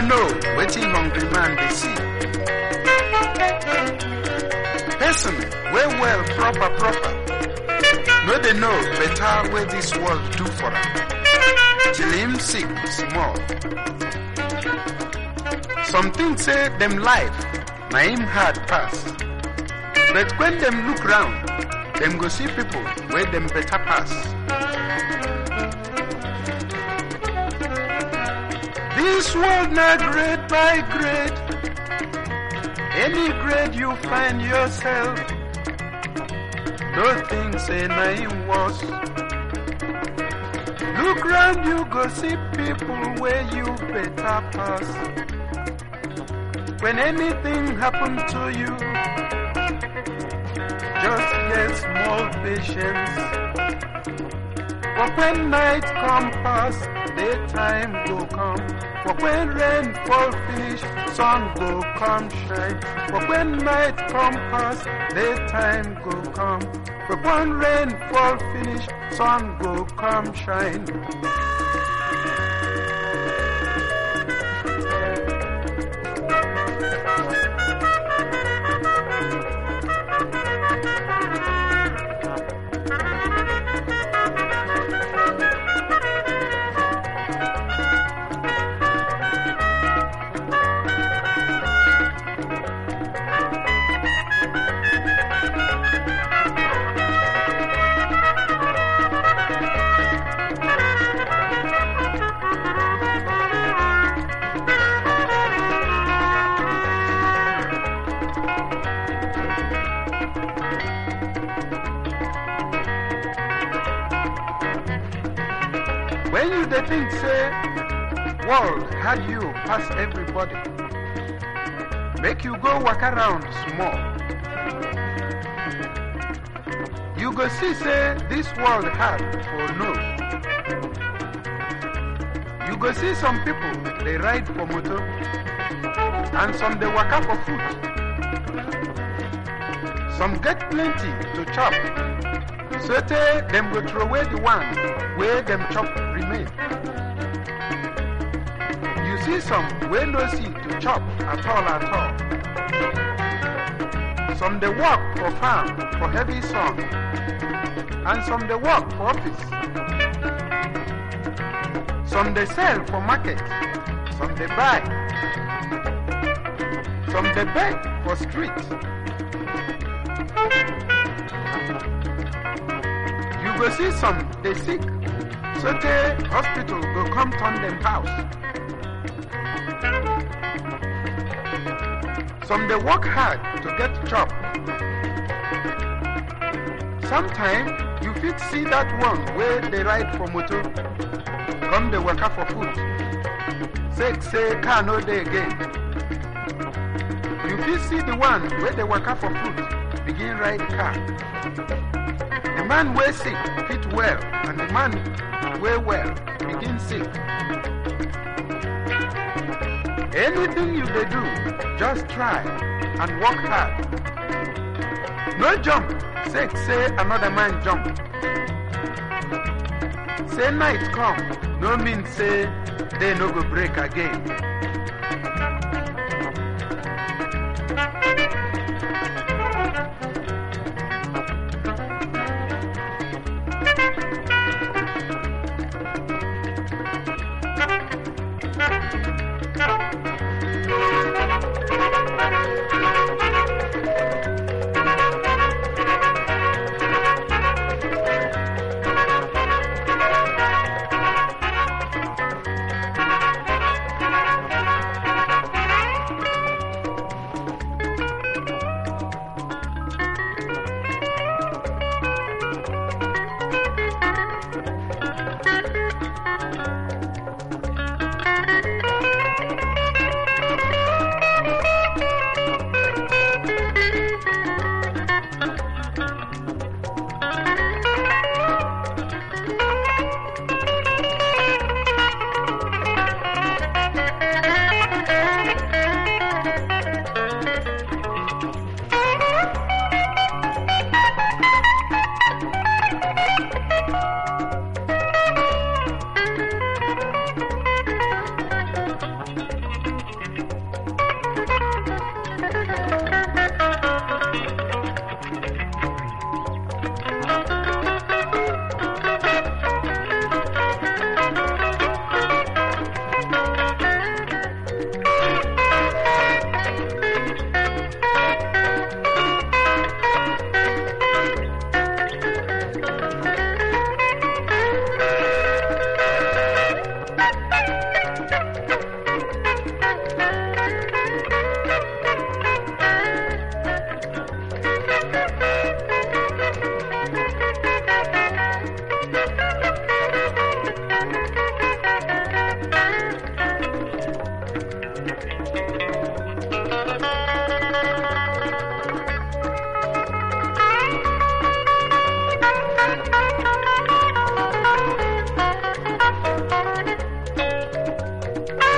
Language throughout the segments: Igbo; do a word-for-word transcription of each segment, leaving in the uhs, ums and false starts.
dey know wetin hungry man dey see. Person wey well proper proper no dey know better wey this world do for am till him sick small. Some think say dem life na him hard pass, but when dem look round, dem go see people wey dem better pass. This world na grade by grade. Any grade you find yourself, don't think say na him worse. Look round, you go see people where you better pass. When anything happen to you, just get small patience. For when night come past, daytime go come. For when rain fall finish, sun go come shine. For when night come past, daytime go come. For when rain fall finish, sun go come shine. When you dey think say world had you pass everybody, make you go walk around small. You go see say this world hard for no. You go see some people they ride for motor and some they waka for foot. Some get plenty to chop, so tey them go throw away the one where them chop remain. You see some wey no see to chop at all at all. Some they work for farm for heavy sun, and some they work for office. Some they sell for market, some they buy, some they beg for street. You go see some they sick, so tey hospital go come turn them house. Some they work hard to get job. Sometimes you fit see that one where they ride for motor, come they waka for foot. Say say car no dey again. You fit see the one where they waka for foot, begin ride car. The man wey sick fit well, and the man wey well begin sick. Anything you dey do, just try and work hard. No jump, say say another man jump. Say night come, no mean say day no go break again.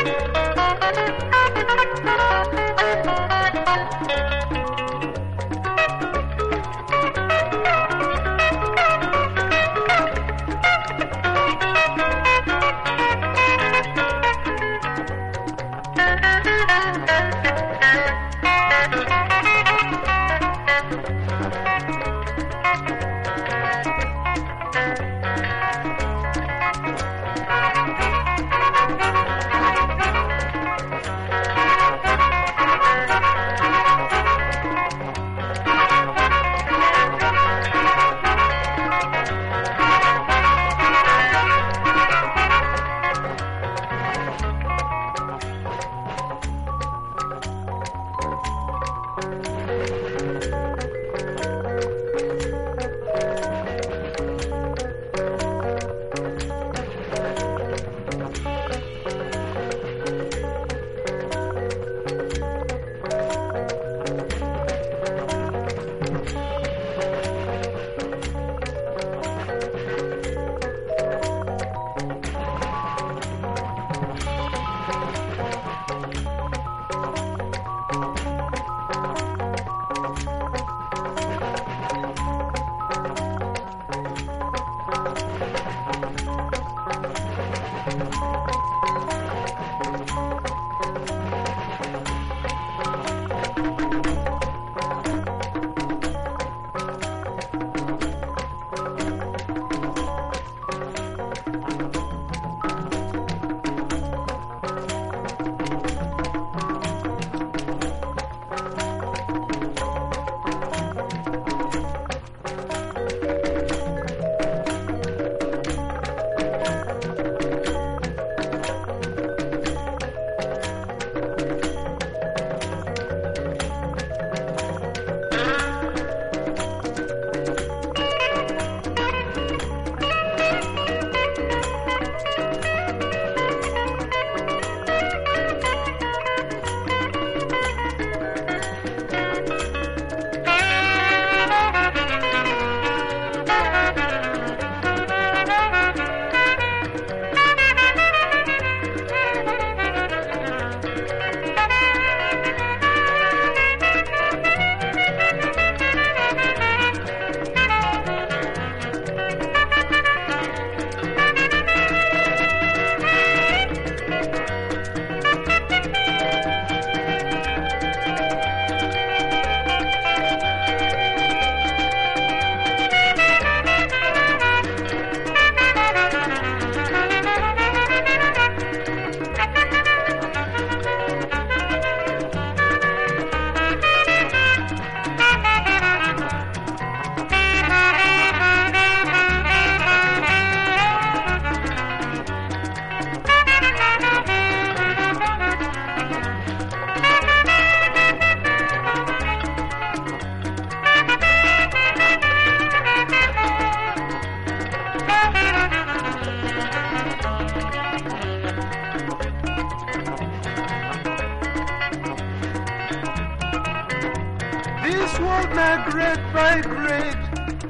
This world not grade by grade.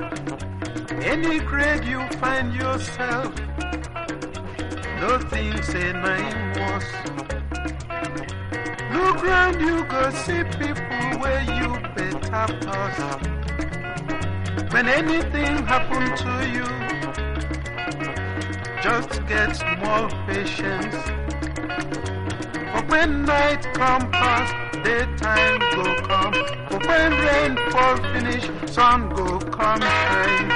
Any grade you find yourself, no things say nine worse. Look round you go see people where you better pass. When anything happen to you, just get more patience. But when night come past, daytime go come. But when rain fall finish, sun go come shine.